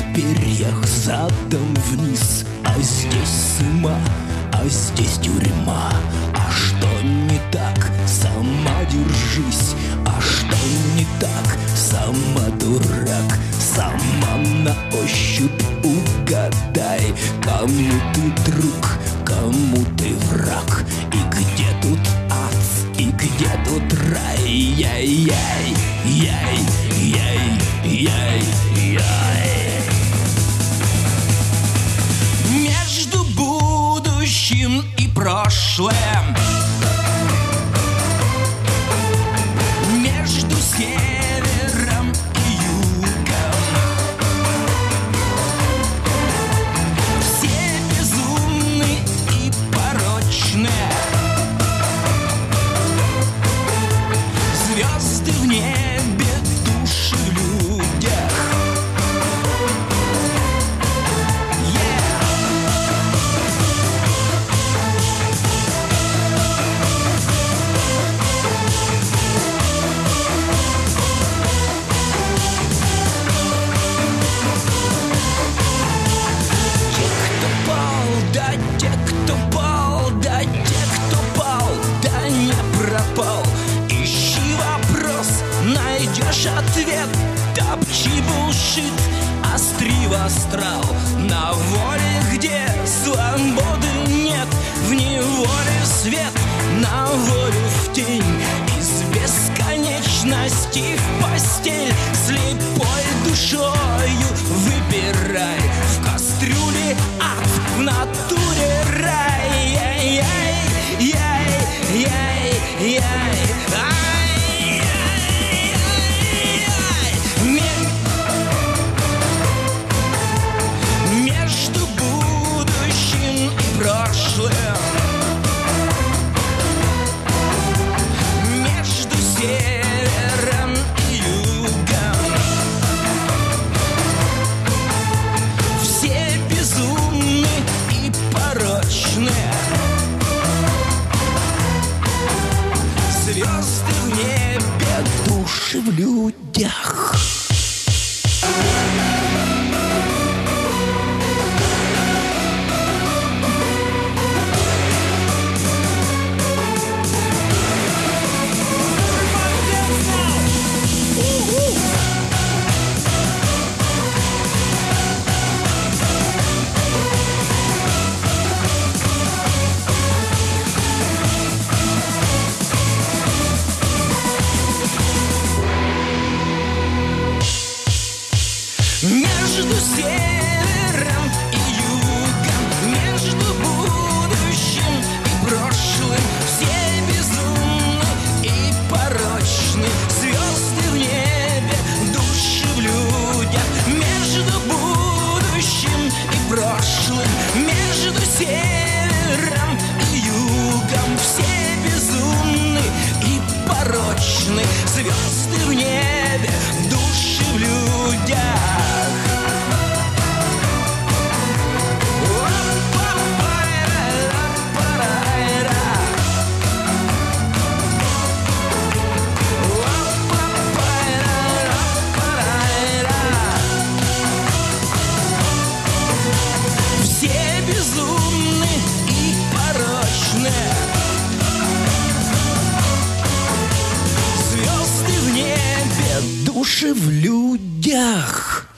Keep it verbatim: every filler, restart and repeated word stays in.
в перьях задом вниз. А здесь зима, а здесь тюрьма. А что не так? Сама держись. А что не так? Сама дурак. Сама на ощупь угадай, кому ты друг, кому ты враг. И где тут ад, и где тут рай? Яй-яй, яй, яй, яй, яй. Между будущим и прошлым, между севером и югом, все безумны и порочны. Звезды в небе, души в людях. Те, кто пал, да те, кто пал, да не пропал. Ищи вопрос, найдешь ответ. Топчи булшит, остри в астрал. На воле, где свободы нет, в неволе свет, на волю в тень. Из бесконечности в постель, слепой душою выбирай. В кастрюле ад, в натуре рай. Яй-яй, яй, яй, яй. Ай, яй, яй, яй. Между будущим и прошлым, между севером и югом, все безумны и порочны. Звезды в небе, души в людях. Между севером и югом, между будущим и прошлым, все безумны и порочны. Звезды в небе, души в людях. Между будущим и прошлым, между севером и югом, все безумны и порочны. Звезды в небе, души в людях. Все безумны и порочны. Звезды в небе, души в людях.